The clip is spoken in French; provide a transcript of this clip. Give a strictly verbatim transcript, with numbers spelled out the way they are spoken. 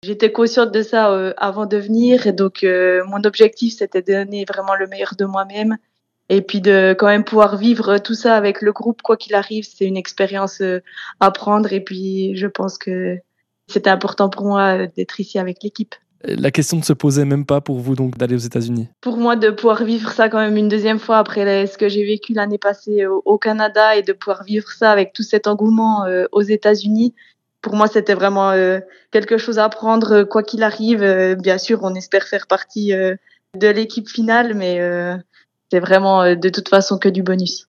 J'étais consciente de ça, heu, avant de venir et donc heu, mon objectif, c'était de donner vraiment le meilleur de moi-même et puis de quand même pouvoir vivre tout ça avec le groupe quoi qu'il arrive. C'est une expérience, heu, à prendre et puis je pense que c'était important pour moi, heu, d'être ici avec l'équipe. La question ne se posait même pas pour vous donc d'aller aux États-Unis? Pour moi, de pouvoir vivre ça quand même une deuxième fois après les ce que j'ai vécu l'année passée au au Canada et de pouvoir vivre ça avec tout cet engouement, heu, aux États-Unis, pour moi, c'était vraiment, heu, quelque chose à prendre, heu, quoi qu'il arrive. Heu, bien sûr, on espère faire partie, heu, de l'équipe finale, mais heu, c'est vraiment, heu, de toute façon que du bonus.